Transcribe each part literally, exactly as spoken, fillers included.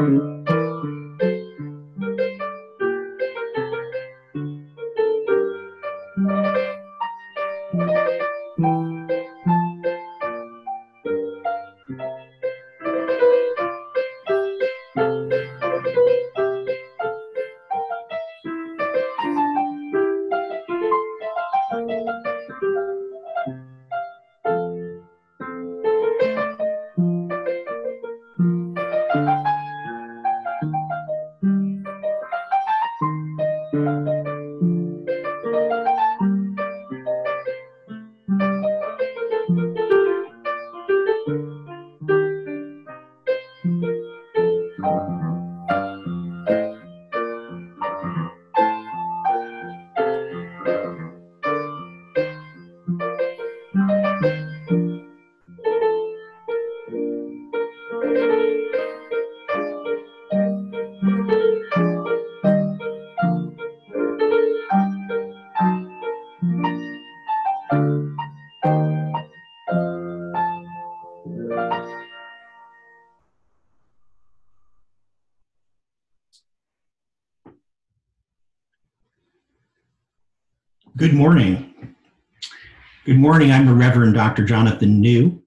Good morning. Good morning. I'm the Reverend Doctor Jonathan New,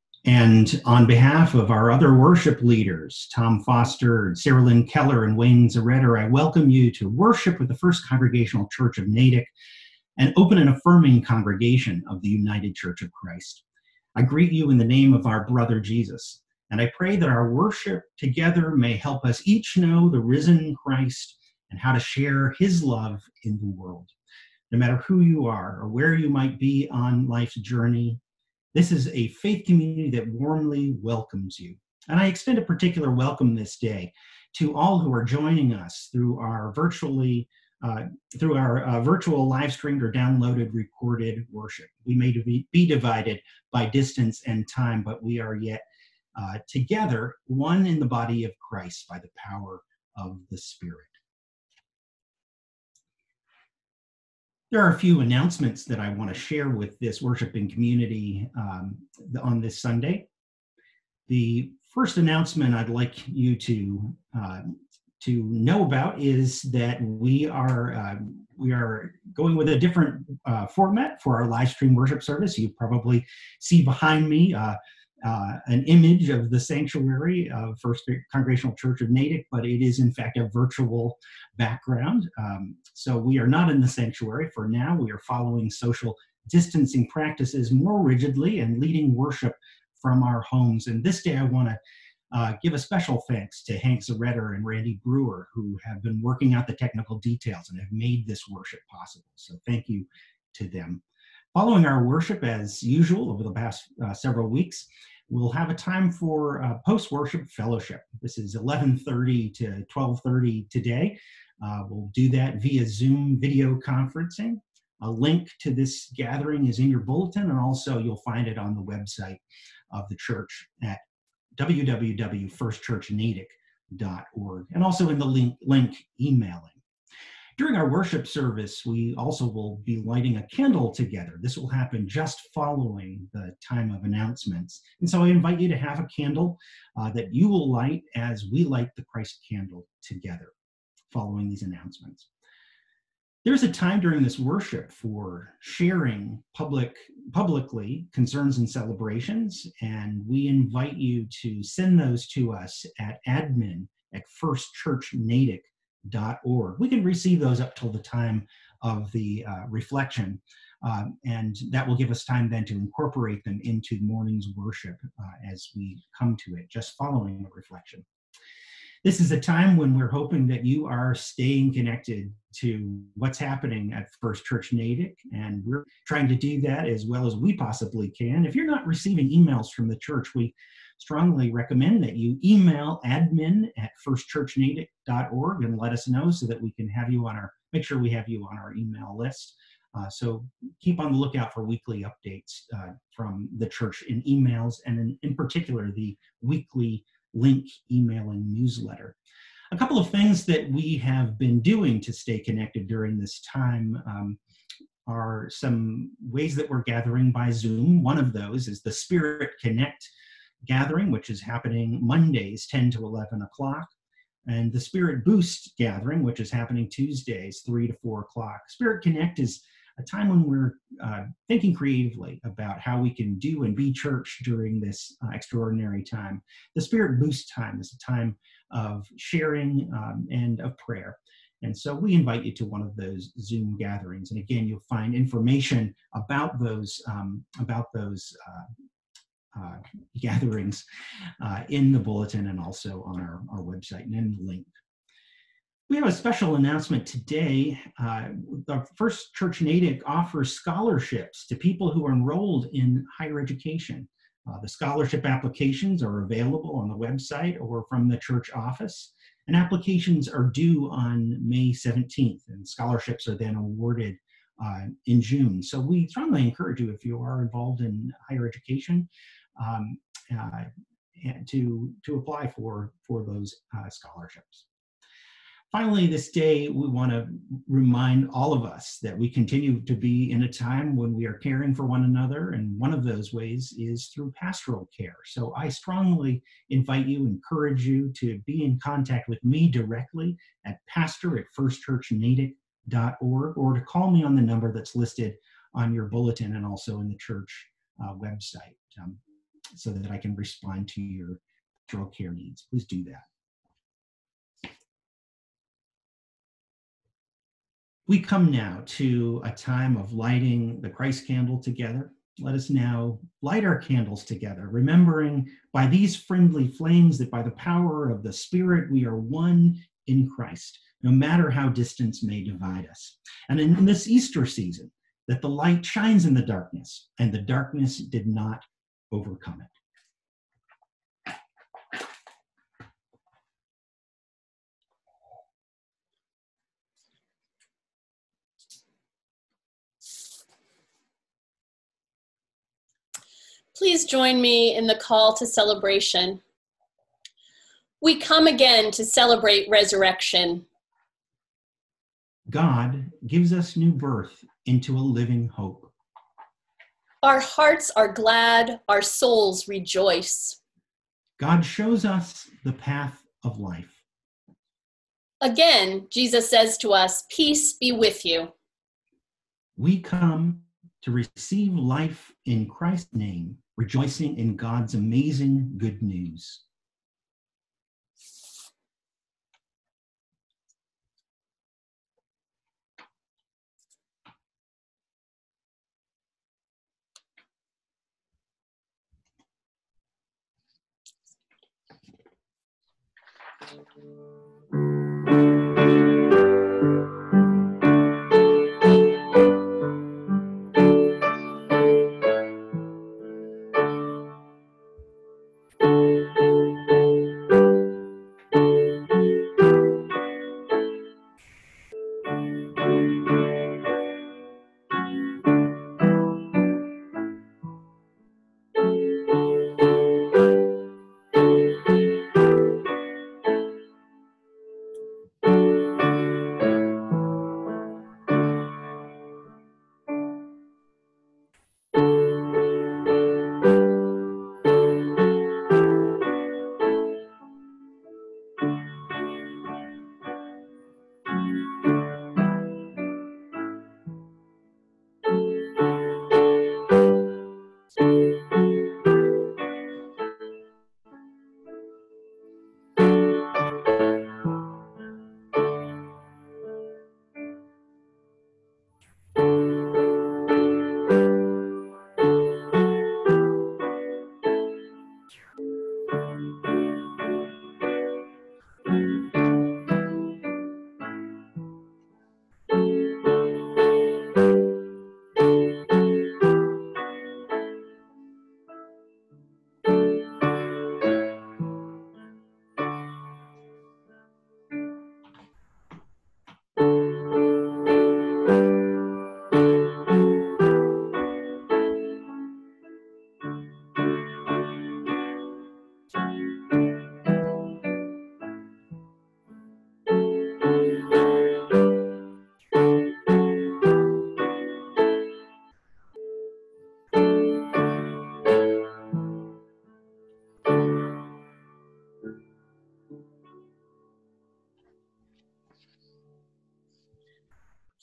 and on behalf of our other worship leaders, Tom Foster, Sarah Lynn Keller, and Wayne Zaretter, I welcome you to worship with the First Congregational Church of Natick, an open and affirming congregation of the United Church of Christ. I greet you in the name of our brother Jesus, and I pray that our worship together may help us each know the risen Christ and how to share his love in the world. No matter who you are or where you might be on life's journey, this is a faith community that warmly welcomes you. And I extend a particular welcome this day to all who are joining us through our virtually, uh, through our uh, virtual live streamed or downloaded recorded worship. We may be, be divided by distance and time, but we are yet uh, together, one in the body of Christ by the power of the Spirit. There are a few announcements that I want to share with this worshiping community um, on this Sunday. The first announcement I'd like you to uh, to know about is that we are uh, we are going with a different uh, format for our live stream worship service. You probably see behind me uh, uh, an image of the sanctuary of First Congregational Church of Natick, but it is in fact a virtual background. Um, so we are not in the sanctuary for now. We are following social distancing practices more rigidly and leading worship from our homes. And this day I want to uh, give a special thanks to Hank Zaretter and Randy Brewer, who have been working out the technical details and have made this worship possible. So thank you to them. Following our worship, as usual, over the past uh, several weeks, we'll have a time for uh, post-worship fellowship. This is eleven thirty to twelve thirty today. Uh, we'll do that via Zoom video conferencing. A link to this gathering is in your bulletin, and also you'll find it on the website of the church at w w w dot first church natick dot org, and also in the link, link emailing. During our worship service, we also will be lighting a candle together. This will happen just following the time of announcements. And so I invite you to have a candle uh, that you will light as we light the Christ candle together following these announcements. There's a time during this worship for sharing public, publicly concerns and celebrations, and we invite you to send those to us at admin at first church natick dot org. We can receive those up till the time of the uh, reflection, um, and that will give us time then to incorporate them into the morning's worship uh, as we come to it, just following the reflection. This is a time when we're hoping that you are staying connected to what's happening at First Church Natick, and we're trying to do that as well as we possibly can. If you're not receiving emails from the church, we strongly recommend that you email admin at first church natick dot org and let us know so that we can have you on our, make sure we have you on our email list. Uh, so keep on the lookout for weekly updates uh, from the church in emails, and in, in particular, the weekly link emailing newsletter. A couple of things that we have been doing to stay connected during this time um, are some ways that we're gathering by Zoom. One of those is the Spirit Connect gathering, which is happening Mondays, ten to eleven o'clock. and the Spirit Boost gathering, which is happening Tuesdays, three to four o'clock. Spirit Connect is a time when we're uh, thinking creatively about how we can do and be church during this uh, extraordinary time. The Spirit Boost time is a time of sharing um, and of prayer. And so we invite you to one of those Zoom gatherings. And again, you'll find information about those, um, about those uh, uh, gatherings uh, in the bulletin and also on our, our website and in the link. We have a special announcement today. Uh, the First Church Natick offers scholarships to people who are enrolled in higher education. Uh, the scholarship applications are available on the website or from the church office, and applications are due on May seventeenth, and scholarships are then awarded uh, in June. So we strongly encourage you, if you are involved in higher education, um, uh, to, to apply for, for those uh, scholarships. Finally, this day, we want to remind all of us that we continue to be in a time when we are caring for one another, and one of those ways is through pastoral care. So I strongly invite you, encourage you to be in contact with me directly at pastor at first church natick dot org, or to call me on the number that's listed on your bulletin and also in the church uh, website, um, so that I can respond to your pastoral care needs. Please do that. We come now to a time of lighting the Christ candle together. Let us now light our candles together, remembering by these friendly flames that by the power of the Spirit we are one in Christ, no matter how distance may divide us. And in this Easter season, that the light shines in the darkness, and the darkness did not overcome it. Please join me in the call to celebration. We come again to celebrate resurrection. God gives us new birth into a living hope. Our hearts are glad, our souls rejoice. God shows us the path of life. Again, Jesus says to us, "Peace be with you." We come to receive life in Christ's name, rejoicing in God's amazing good news.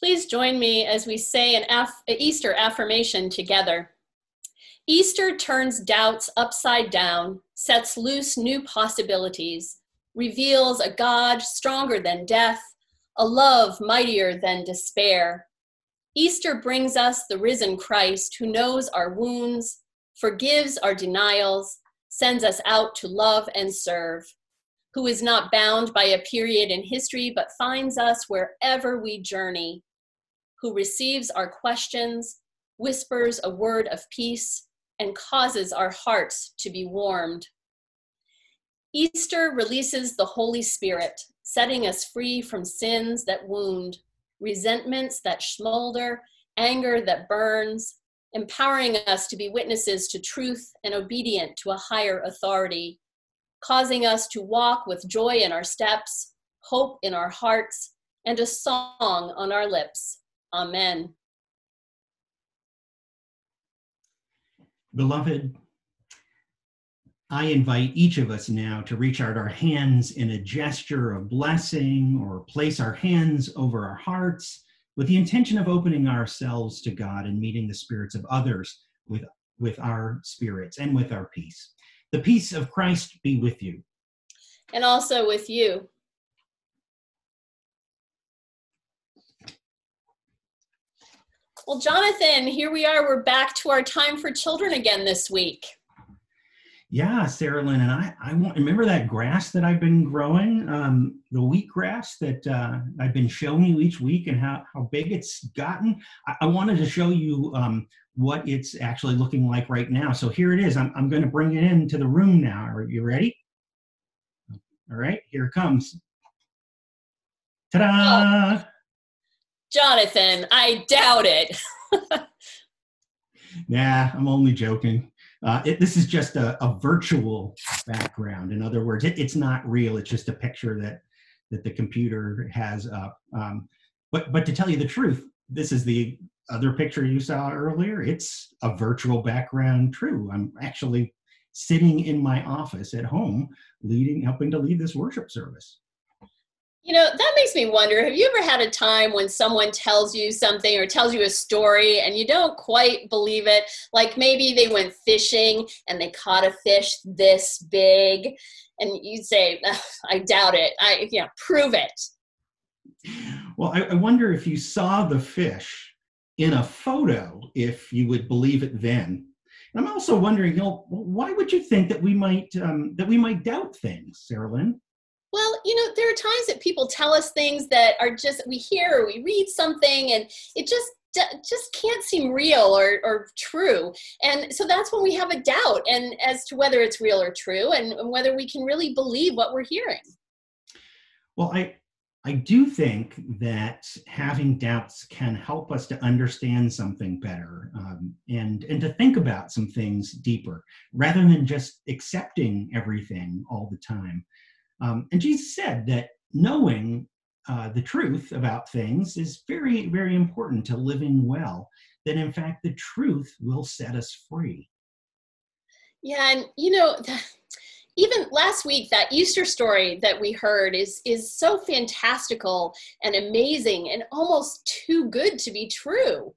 Please join me as we say an Af- Easter affirmation together. Easter turns doubts upside down, sets loose new possibilities, reveals a God stronger than death, a love mightier than despair. Easter brings us the risen Christ who knows our wounds, forgives our denials, sends us out to love and serve, who is not bound by a period in history but finds us wherever we journey, who receives our questions, whispers a word of peace, and causes our hearts to be warmed. Easter releases the Holy Spirit, setting us free from sins that wound, resentments that smolder, anger that burns, empowering us to be witnesses to truth and obedient to a higher authority, causing us to walk with joy in our steps, hope in our hearts, and a song on our lips. Amen. Beloved, I invite each of us now to reach out our hands in a gesture of blessing or place our hands over our hearts with the intention of opening ourselves to God and meeting the spirits of others with, with our spirits and with our peace. The peace of Christ be with you. And also with you. Well, Jonathan, here we are. We're back to our time for children again this week. Yeah, Sarah Lynn, and I, I want, remember that grass that I've been growing, um, the wheatgrass that uh, I've been showing you each week and how, how big it's gotten. I, I wanted to show you um, what it's actually looking like right now. So here it is. I'm, I'm going to bring it into the room now. Are you ready? All right, here it comes. Ta-da! Oh, Jonathan, I doubt it. Nah, I'm only joking. Uh, it, this is just a, a virtual background. In other words, it, it's not real. It's just a picture that that the computer has up. Um, but but to tell you the truth, this is the other picture you saw earlier. It's a virtual background. True. I'm actually sitting in my office at home, leading, helping to lead this worship service. You know, that makes me wonder, have you ever had a time when someone tells you something or tells you a story and you don't quite believe it? Like maybe they went fishing and they caught a fish this big and you say, I doubt it. I, you know, prove it. Well, I, I wonder if you saw the fish in a photo, if you would believe it then. And I'm also wondering, you know, why would you think that we might um, that we might doubt things, Sarah Lynn? Well, you know, there are times that people tell us things that are just, we hear or we read something and it just just can't seem real or, or true. And so that's when we have a doubt and as to whether it's real or true and whether we can really believe what we're hearing. Well, I, I do think that having doubts can help us to understand something better um, and, and to think about some things deeper rather than just accepting everything all the time. Um, and Jesus said that knowing uh, the truth about things is very, very important to living well, that in fact the truth will set us free. Yeah, and you know, even last week, that Easter story that we heard is, is so fantastical and amazing and almost too good to be true.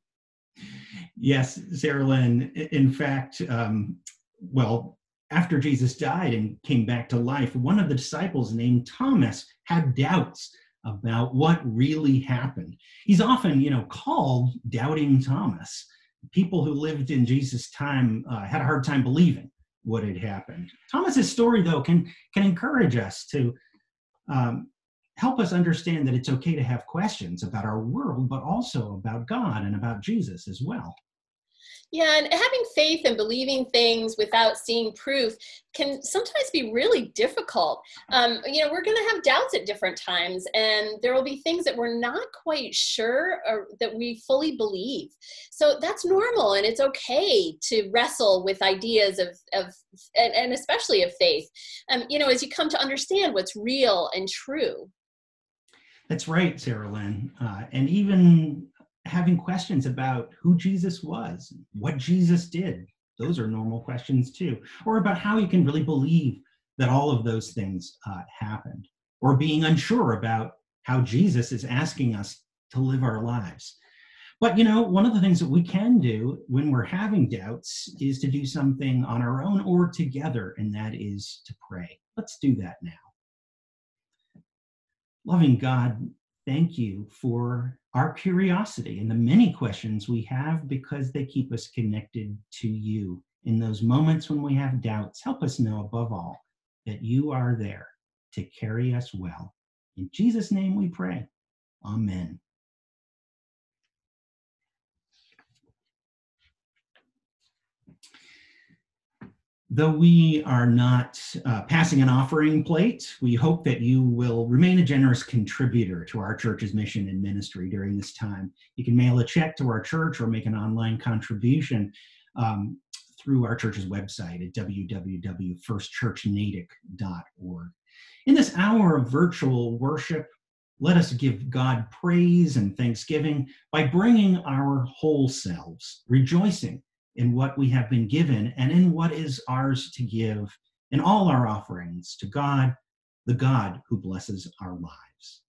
Yes, Sarah Lynn, in fact, um, well, after Jesus died and came back to life, one of the disciples named Thomas had doubts about what really happened. He's often, you know, called Doubting Thomas. People who lived in Jesus' time uh, had a hard time believing what had happened. Thomas's story, though, can can encourage us to um, help us understand that it's okay to have questions about our world, but also about God and about Jesus as well. Yeah, and having faith and believing things without seeing proof can sometimes be really difficult. Um, you know, we're going to have doubts at different times, and there will be things that we're not quite sure or that we fully believe. So that's normal, and it's okay to wrestle with ideas of, of and, and especially of faith, um, you know, as you come to understand what's real and true. That's right, Sarah Lynn. Uh, and even having questions about who Jesus was, what Jesus did. Those are normal questions too. Or about how you can really believe that all of those things uh, happened. Or being unsure about how Jesus is asking us to live our lives. But, you know, one of the things that we can do when we're having doubts is to do something on our own or together, and that is to pray. Let's do that now. Loving God, thank you for our curiosity and the many questions we have, because they keep us connected to you. In those moments when we have doubts, help us know above all that you are there to carry us well. In Jesus' name we pray. Amen. Though we are not uh, passing an offering plate, we hope that you will remain a generous contributor to our church's mission and ministry during this time. You can mail a check to our church or make an online contribution um, through our church's website at w w w dot first church natick dot org. In this hour of virtual worship, let us give God praise and thanksgiving by bringing our whole selves, rejoicing in what we have been given and in what is ours to give, in all our offerings to God, the God who blesses our lives.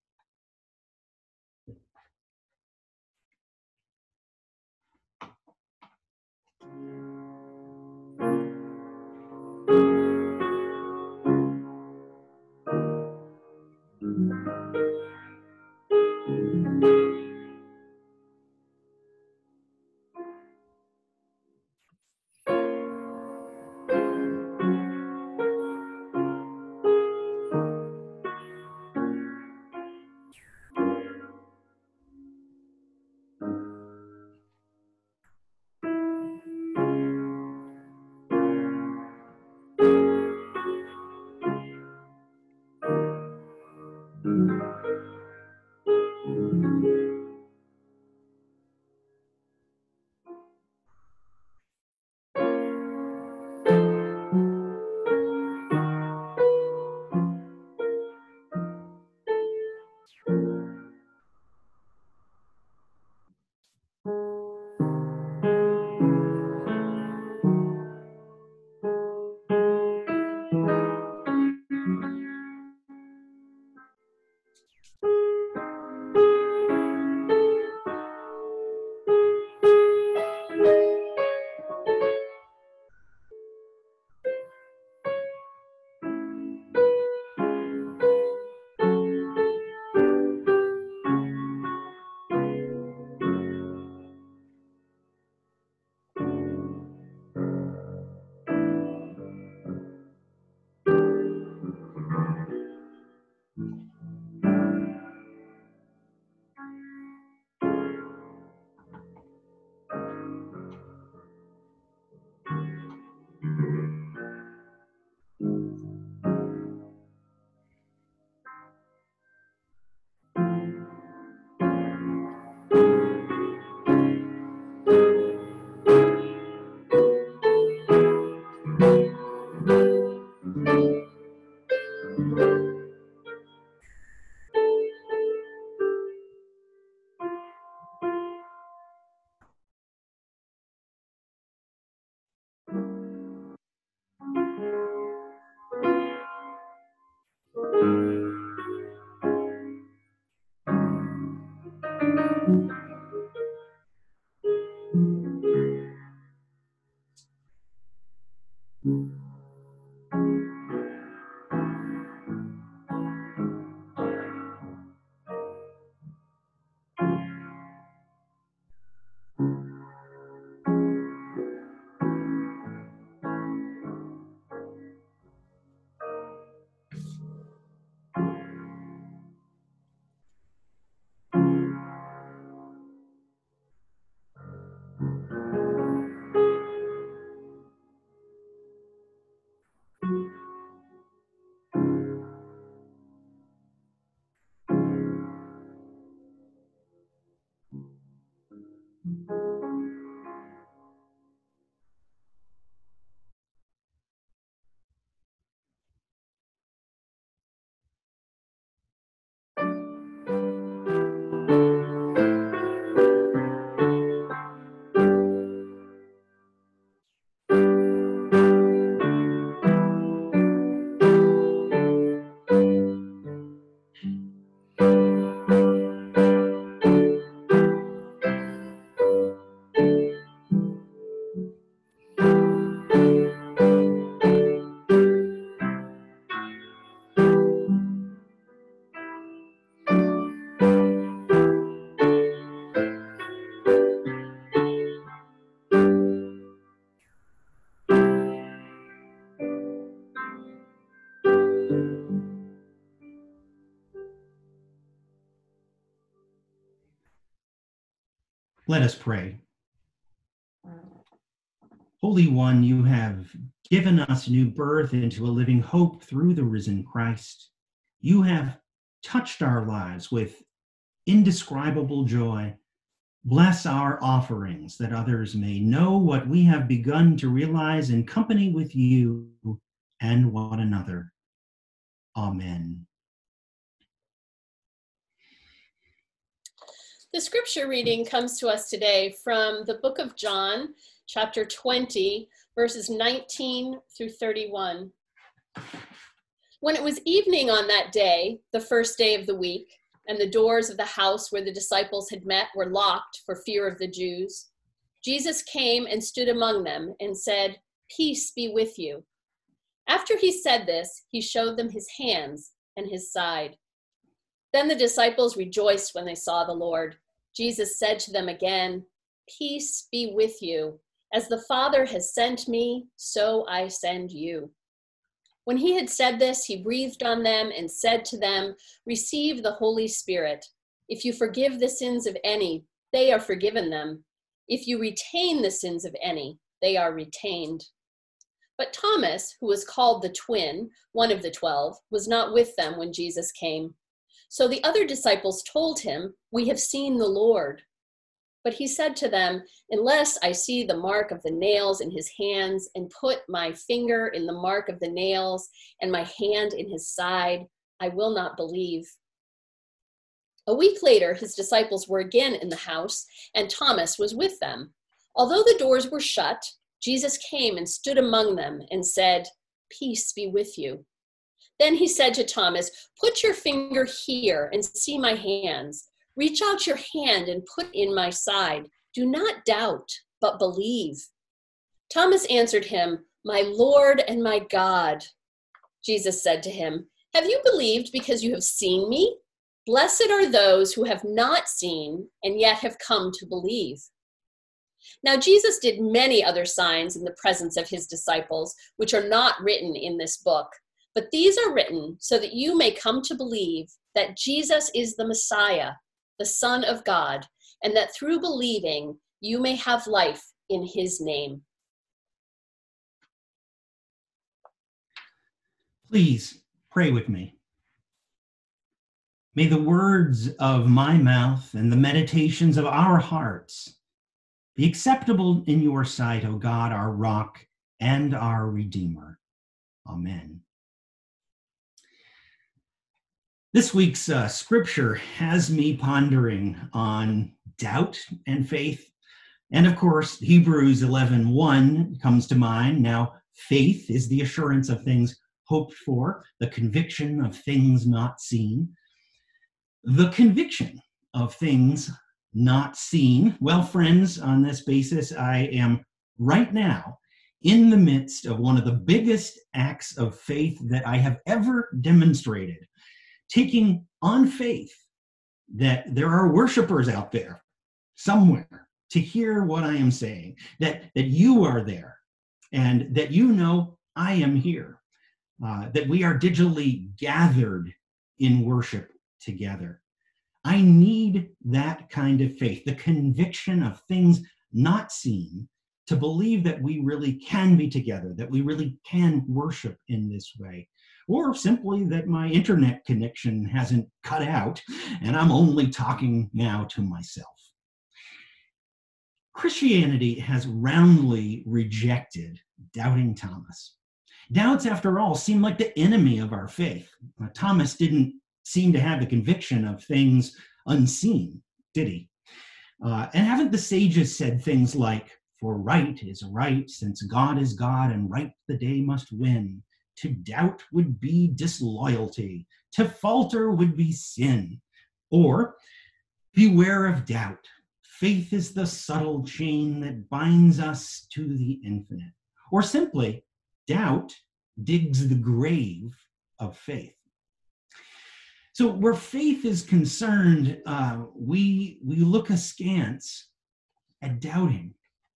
Let us pray. Holy One, you have given us new birth into a living hope through the risen Christ. You have touched our lives with indescribable joy. Bless our offerings that others may know what we have begun to realize in company with you and one another. Amen. The scripture reading comes to us today from the book of John, chapter twenty, verses nineteen through thirty-one. When it was evening on that day, the first day of the week, and the doors of the house where the disciples had met were locked for fear of the Jews, Jesus came and stood among them and said, "Peace be with you." After he said this, he showed them his hands and his side. Then the disciples rejoiced when they saw the Lord. Jesus said to them again, "Peace be with you. As the Father has sent me, so I send you." When he had said this, he breathed on them and said to them, "Receive the Holy Spirit. If you forgive the sins of any, they are forgiven them. If you retain the sins of any, they are retained." But Thomas, who was called the twin, one of the twelve, was not with them when Jesus came. So the other disciples told him, "We have seen the Lord." But he said to them, "Unless I see the mark of the nails in his hands and put my finger in the mark of the nails and my hand in his side, I will not believe." A week later, his disciples were again in the house, and Thomas was with them. Although the doors were shut, Jesus came and stood among them and said, "Peace be with you." Then he said to Thomas, "Put your finger here and see my hands. Reach out your hand and put in my side. Do not doubt, but believe." Thomas answered him, "My Lord and my God." Jesus said to him, "Have you believed because you have seen me? Blessed are those who have not seen and yet have come to believe." Now Jesus did many other signs in the presence of his disciples, which are not written in this book. But these are written so that you may come to believe that Jesus is the Messiah, the Son of God, and that through believing you may have life in his name. Please pray with me. May the words of my mouth and the meditations of our hearts be acceptable in your sight, O God, our rock and our Redeemer. Amen. This week's uh, scripture has me pondering on doubt and faith. And of course, Hebrews eleven one comes to mind. Now, faith is the assurance of things hoped for, the conviction of things not seen. The conviction of things not seen. Well, friends, on this basis, I am right now in the midst of one of the biggest acts of faith that I have ever demonstrated. Taking on faith that there are worshipers out there somewhere to hear what I am saying, that, that you are there, and that you know I am here, uh, that we are digitally gathered in worship together. I need that kind of faith, the conviction of things not seen, to believe that we really can be together, that we really can worship in this way. Or simply that my internet connection hasn't cut out and I'm only talking now to myself. Christianity has roundly rejected doubting Thomas. Doubts, after all, seem like the enemy of our faith. Uh, Thomas didn't seem to have the conviction of things unseen, did he? Uh, and haven't the sages said things like, "For right is right, since God is God, and right the day must win. To doubt would be disloyalty. To falter would be sin." Or, "Beware of doubt. Faith is the subtle chain that binds us to the infinite." Or simply, doubt digs the grave of faith. So where faith is concerned, uh, we, we look askance at doubting.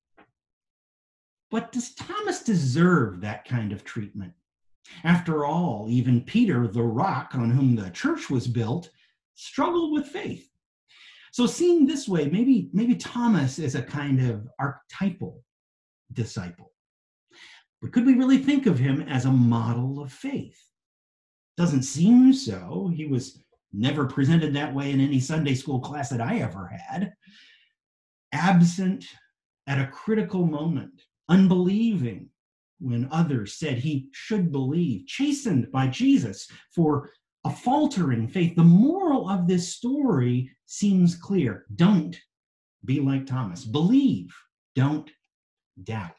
But does Thomas deserve that kind of treatment? After all, even Peter, the rock on whom the church was built, struggled with faith. So seen this way, maybe, maybe Thomas is a kind of archetypal disciple. But could we really think of him as a model of faith? Doesn't seem so. He was never presented that way in any Sunday school class that I ever had. Absent at a critical moment, unbelieving when others said he should believe, chastened by Jesus for a faltering faith. The moral of this story seems clear. Don't be like Thomas. Believe, don't doubt.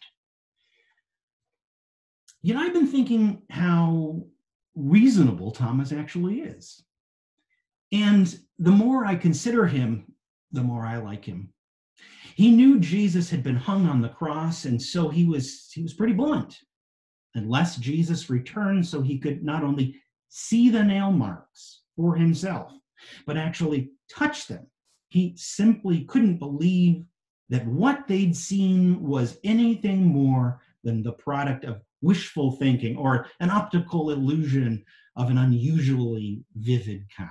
Yet I've been thinking how reasonable Thomas actually is. And the more I consider him, the more I like him. He knew Jesus had been hung on the cross, and so he was, he was pretty blunt. Unless Jesus returned so he could not only see the nail marks for himself, but actually touch them, he simply couldn't believe that what they'd seen was anything more than the product of wishful thinking or an optical illusion of an unusually vivid kind.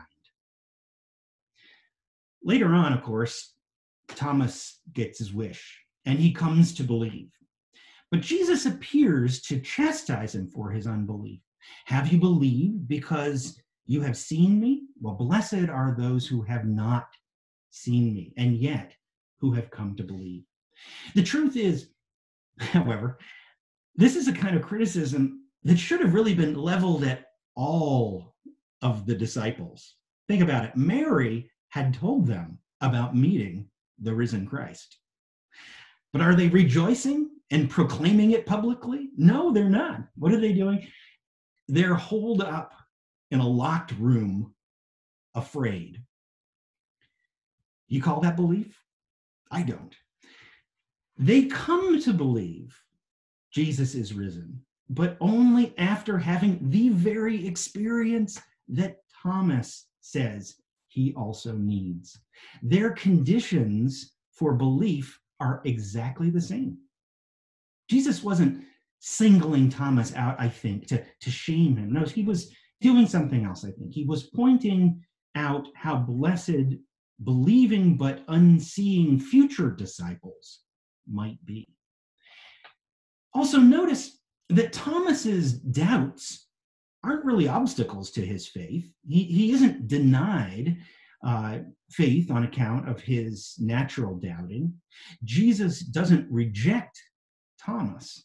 Later on, of course, Thomas gets his wish and he comes to believe. But Jesus appears to chastise him for his unbelief. Have you believed because you have seen me? Well, blessed are those who have not seen me and yet who have come to believe. The truth is, however, this is a kind of criticism that should have really been leveled at all of the disciples. Think about it. Mary had told them about meeting the risen Christ. But are they rejoicing and proclaiming it publicly? No, they're not. What are they doing? They're holed up in a locked room, afraid. You call that belief? I don't. They come to believe Jesus is risen, but only after having the very experience that Thomas says he also needs. Their conditions for belief are exactly the same. Jesus wasn't singling Thomas out, I think, to, to shame him. No, he was doing something else, I think. He was pointing out how blessed believing but unseeing future disciples might be. Also, notice that Thomas's doubts aren't really obstacles to his faith. He, he isn't denied uh, faith on account of his natural doubting. Jesus doesn't reject Thomas,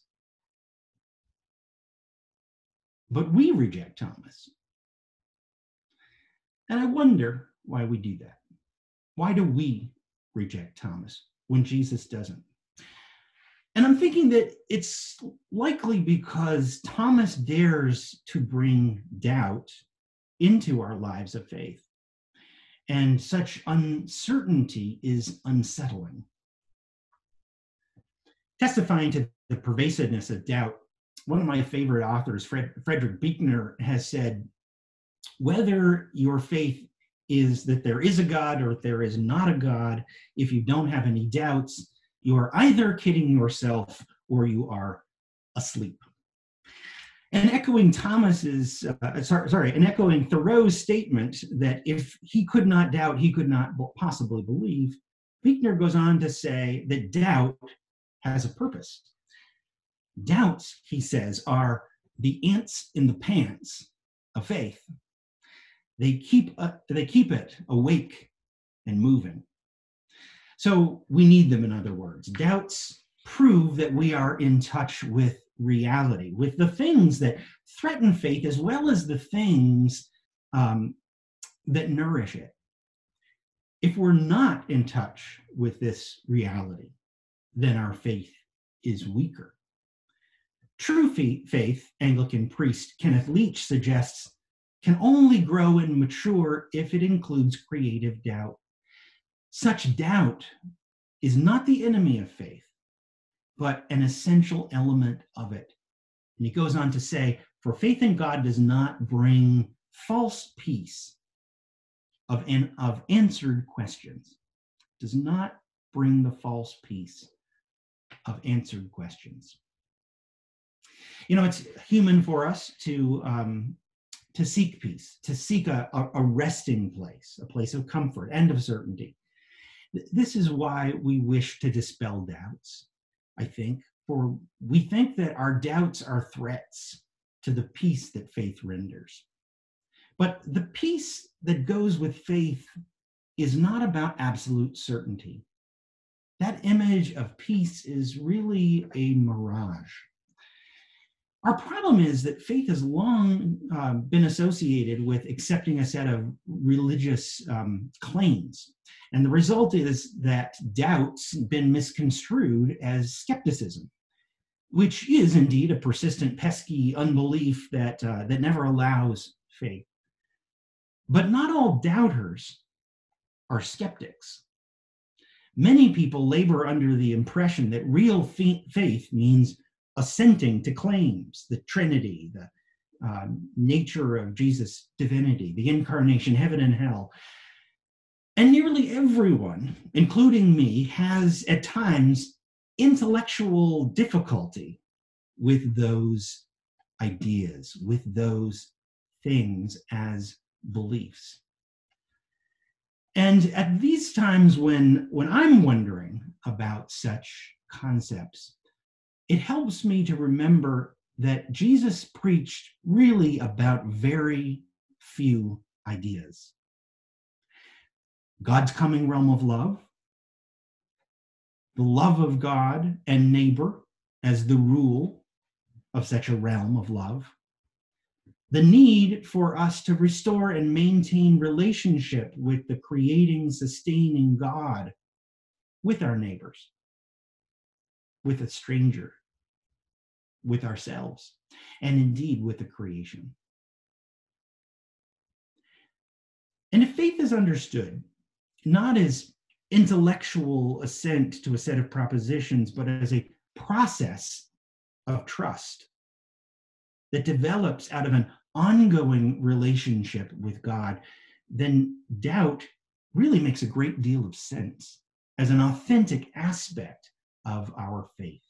but we reject Thomas. And I wonder why we do that. Why do we reject Thomas when Jesus doesn't? And I'm thinking that it's likely because Thomas dares to bring doubt into our lives of faith. And such uncertainty is unsettling. Testifying to the pervasiveness of doubt, one of my favorite authors, Fred, Frederick Buechner, has said, whether your faith is that there is a God or there is not a God, if you don't have any doubts, you are either kidding yourself or you are asleep. And echoing Thomas's, uh, sorry, sorry, and echoing Thoreau's statement that if he could not doubt, he could not possibly believe, Buechner goes on to say that doubt has a purpose. Doubts, he says, are the ants in the pants of faith. They keep, uh, they keep it awake and moving. So we need them, in other words. Doubts prove that we are in touch with reality, with the things that threaten faith as well as the things um, that nourish it. If we're not in touch with this reality, then our faith is weaker. True faith, Anglican priest Kenneth Leach suggests, can only grow and mature if it includes creative doubt. Such doubt is not the enemy of faith, but an essential element of it. And he goes on to say, for faith in God does not bring false peace of, an, of answered questions, does not bring the false peace of answered questions. You know, it's human for us to, um, to seek peace, to seek a, a, a resting place, a place of comfort and of certainty. This is why we wish to dispel doubts, I think, for we think that our doubts are threats to the peace that faith renders. But the peace that goes with faith is not about absolute certainty. That image of peace is really a mirage. Our problem is that faith has long uh, been associated with accepting a set of religious um, claims. And the result is that doubt's been misconstrued as skepticism, which is indeed a persistent, pesky unbelief that, uh, that never allows faith. But not all doubters are skeptics. Many people labor under the impression that real faith means assenting to claims, the Trinity, the uh, nature of Jesus' divinity, the incarnation, heaven and hell. And nearly everyone, including me, has at times intellectual difficulty with those ideas, with those things as beliefs. And at these times when, when I'm wondering about such concepts, it helps me to remember that Jesus preached really about very few ideas. God's coming realm of love, the love of God and neighbor as the rule of such a realm of love, the need for us to restore and maintain relationship with the creating, sustaining God, with our neighbors, with a stranger, with ourselves, and indeed with the creation. And if faith is understood, not as intellectual assent to a set of propositions, but as a process of trust that develops out of an ongoing relationship with God, then doubt really makes a great deal of sense as an authentic aspect of our faith.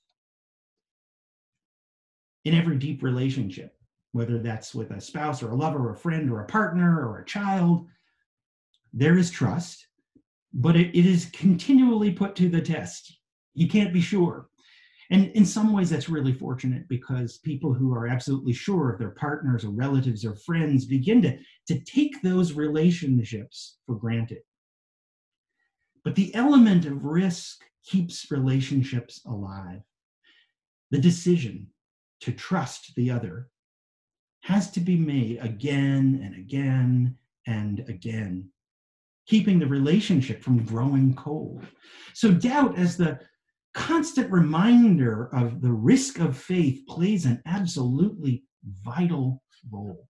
In every deep relationship, whether that's with a spouse or a lover or a friend or a partner or a child, there is trust, but it, it is continually put to the test. You can't be sure. And in some ways, that's really fortunate because people who are absolutely sure of their partners or relatives or friends begin to, to take those relationships for granted. But the element of risk keeps relationships alive. The decision to trust the other has to be made again and again and again, keeping the relationship from growing cold. So doubt as the constant reminder of the risk of faith plays an absolutely vital role.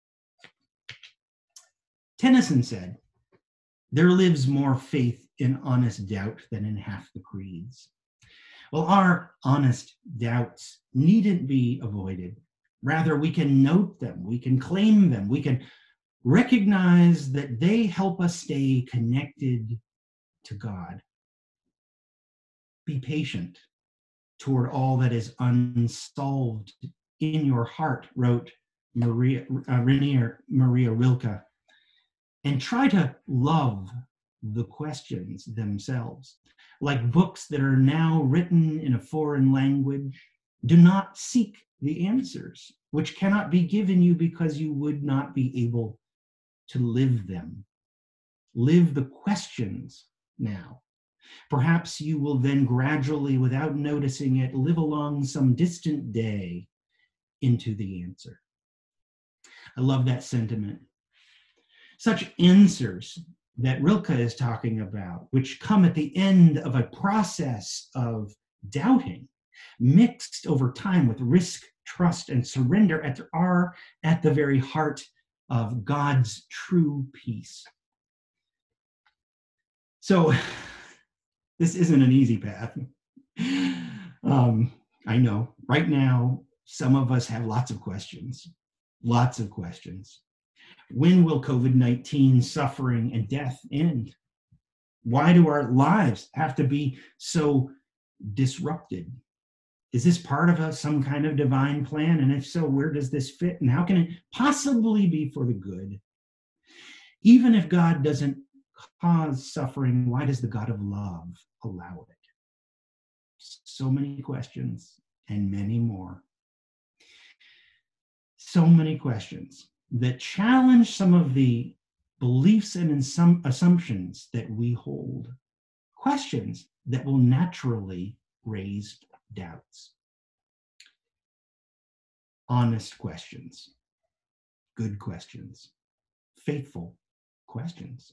Tennyson said, "There lives more faith in honest doubt than in half the creeds." Well, our honest doubts needn't be avoided. Rather, we can note them, we can claim them, we can recognize that they help us stay connected to God. Be patient toward all that is unsolved in your heart, wrote Maria, uh, Rainier Maria Rilke, and try to love the questions themselves. Like books that are now written in a foreign language, do not seek the answers, which cannot be given you because you would not be able to live them. Live the questions now. Perhaps you will then gradually, without noticing it, live along some distant day into the answer. I love that sentiment. Such answers that Rilke is talking about, which come at the end of a process of doubting, mixed over time with risk, trust, and surrender, at, are at the very heart of God's true peace. So, this isn't an easy path. Um, I know, right now, some of us have lots of questions, lots of questions. When will COVID nineteen suffering and death end? Why do our lives have to be so disrupted? Is this part of a, some kind of divine plan? And if so, where does this fit? And how can it possibly be for the good? Even if God doesn't cause suffering? Why does the God of love allow it? So many questions and many more. So many questions that challenge some of the beliefs and some assumptions that we hold. Questions that will naturally raise doubts. Honest questions, good questions, faithful questions.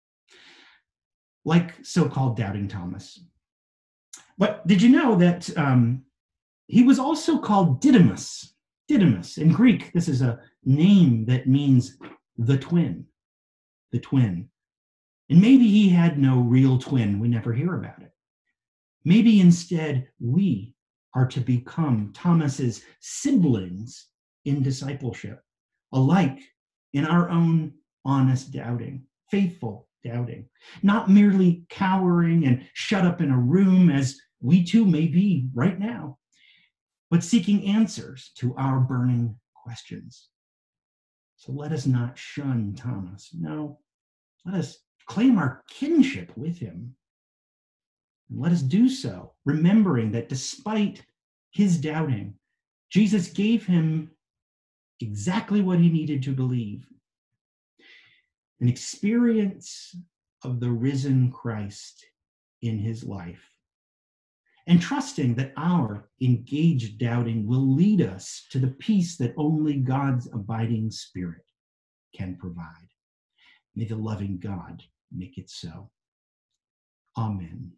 Like so-called Doubting Thomas. But did you know that um, he was also called Didymus? Didymus. In Greek, this is a name that means the twin. The twin. And maybe he had no real twin. We never hear about it. Maybe instead we are to become Thomas's siblings in discipleship, alike in our own honest doubting, faithful doubting, not merely cowering and shut up in a room as we too may be right now, but seeking answers to our burning questions. So let us not shun Thomas. No, let us claim our kinship with him. And let us do so, remembering that despite his doubting, Jesus gave him exactly what he needed to believe. An experience of the risen Christ in his life. And trusting that our engaged doubting will lead us to the peace that only God's abiding Spirit can provide. May the loving God make it so. Amen.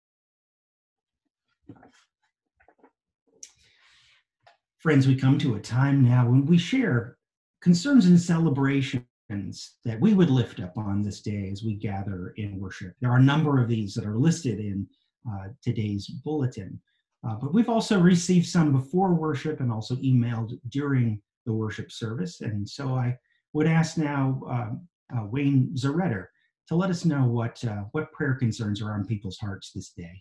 Friends, we come to a time now when we share concerns and celebrations that we would lift up on this day as we gather in worship. There are a number of these that are listed in uh, today's bulletin, uh, but we've also received some before worship and also emailed during the worship service. And so I would ask now uh, uh, Wayne Zaretter to let us know what, uh, what prayer concerns are on people's hearts this day.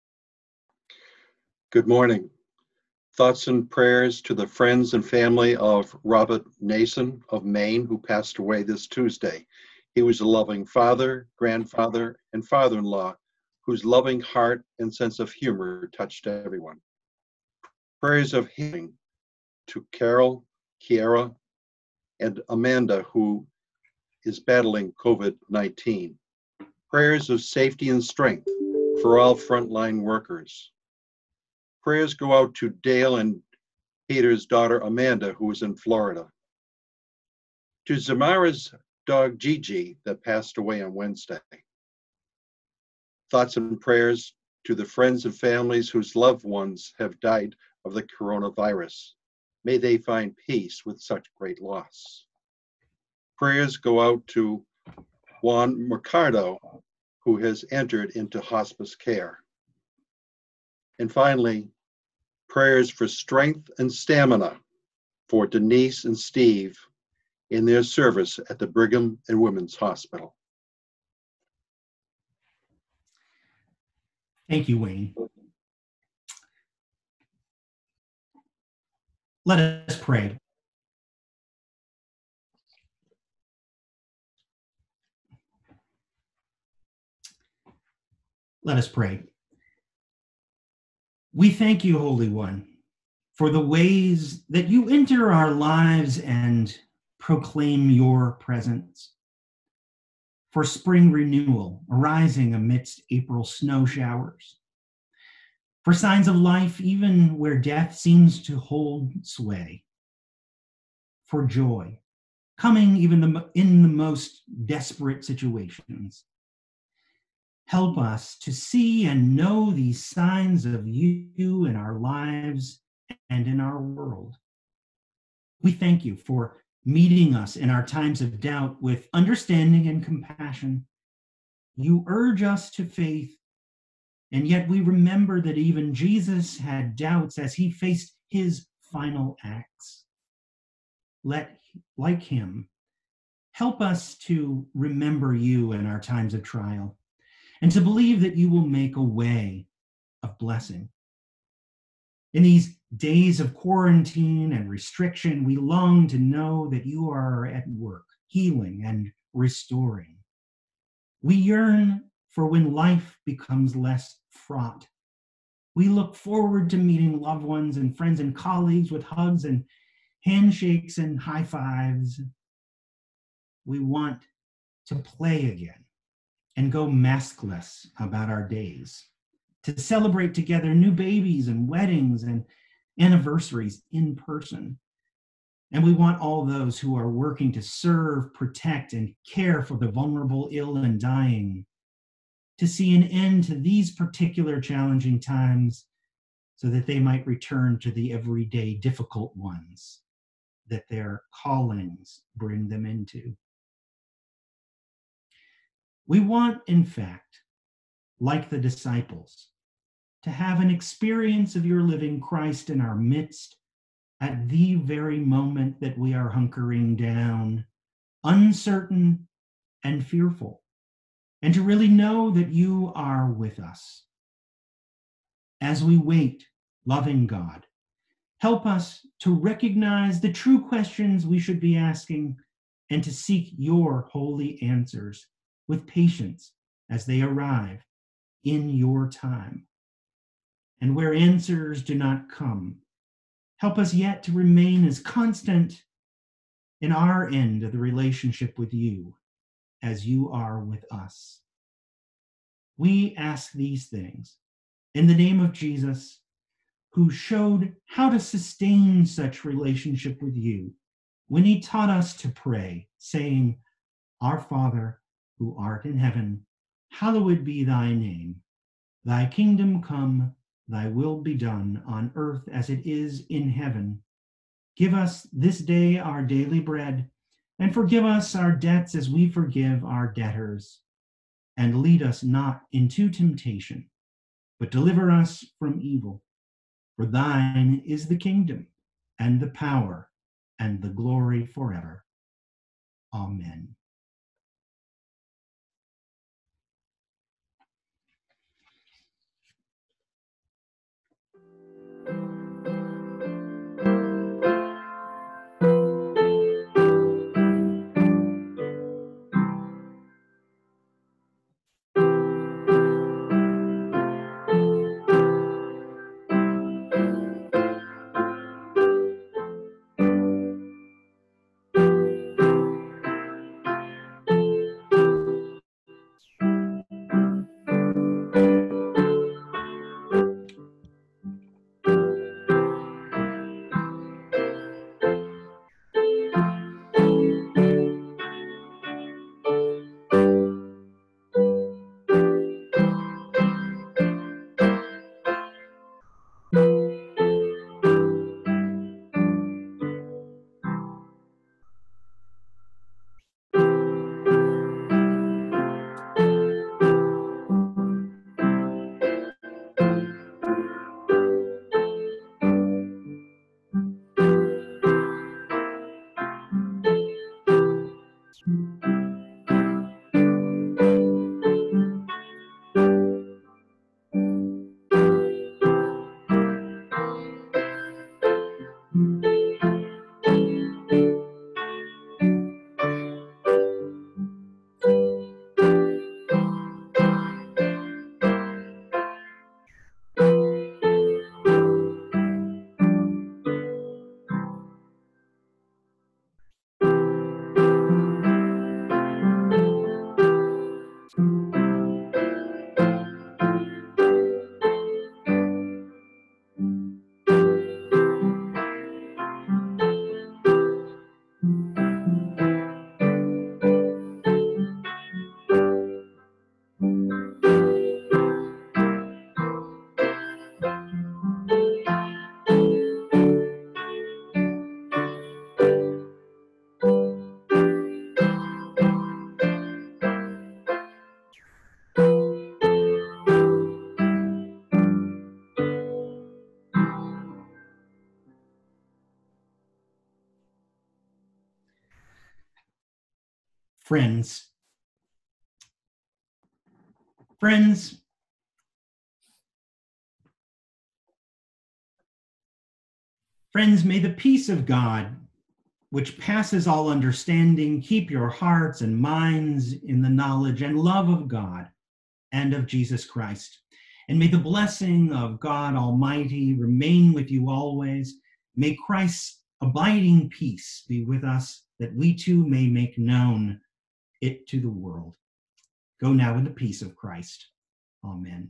Good morning. Thoughts and prayers to the friends and family of Robert Nason of Maine, who passed away this Tuesday. He was a loving father, grandfather, and father-in-law whose loving heart and sense of humor touched everyone. Prayers of healing to Carol, Kiara, and Amanda, who is battling COVID nineteen. Prayers of safety and strength for all frontline workers. Prayers go out to Dale and Peter's daughter, Amanda, who is in Florida. To Zamara's dog, Gigi, that passed away on Wednesday. Thoughts and prayers to the friends and families whose loved ones have died of the coronavirus. May they find peace with such great loss. Prayers go out to Juan Mercado, who has entered into hospice care. And finally, prayers for strength and stamina for Denise and Steve in their service at the Brigham and Women's Hospital. Thank you, Wayne. Let us pray. Let us pray. We thank you, Holy One, for the ways that you enter our lives and proclaim your presence, for spring renewal arising amidst April snow showers, for signs of life even where death seems to hold sway, for joy coming even the, in the most desperate situations. Help us to see and know these signs of you in our lives and in our world. We thank you for meeting us in our times of doubt with understanding and compassion. You urge us to faith, and yet we remember that even Jesus had doubts as he faced his final acts. Let, like him, help us to remember you in our times of trial, and to believe that you will make a way of blessing. In these days of quarantine and restriction, we long to know that you are at work, healing and restoring. We yearn for when life becomes less fraught. We look forward to meeting loved ones and friends and colleagues with hugs and handshakes and high fives. We want to play again and go maskless about our days, to celebrate together new babies and weddings and anniversaries in person. And we want all those who are working to serve, protect, and care for the vulnerable, ill, and dying to see an end to these particular challenging times so that they might return to the everyday difficult ones that their callings bring them into. We want, in fact, like the disciples, to have an experience of your living Christ in our midst at the very moment that we are hunkering down, uncertain and fearful, and to really know that you are with us. As we wait, loving God, help us to recognize the true questions we should be asking and to seek your holy answers with patience as they arrive in your time. And where answers do not come, help us yet to remain as constant in our end of the relationship with you as you are with us. We ask these things in the name of Jesus, who showed how to sustain such relationship with you when he taught us to pray, saying, Our Father, who art in heaven, hallowed be thy name. Thy kingdom come, thy will be done on earth as it is in heaven. Give us this day our daily bread, and forgive us our debts as we forgive our debtors. And lead us not into temptation, but deliver us from evil. For thine is the kingdom, and the power, and the glory forever. Amen. Friends, friends, friends, may the peace of God, which passes all understanding, keep your hearts and minds in the knowledge and love of God and of Jesus Christ. And may the blessing of God Almighty remain with you always. May Christ's abiding peace be with us, that we too may make known it to the world. Go now in the peace of Christ. Amen.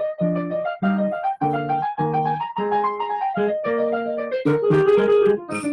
Thank you.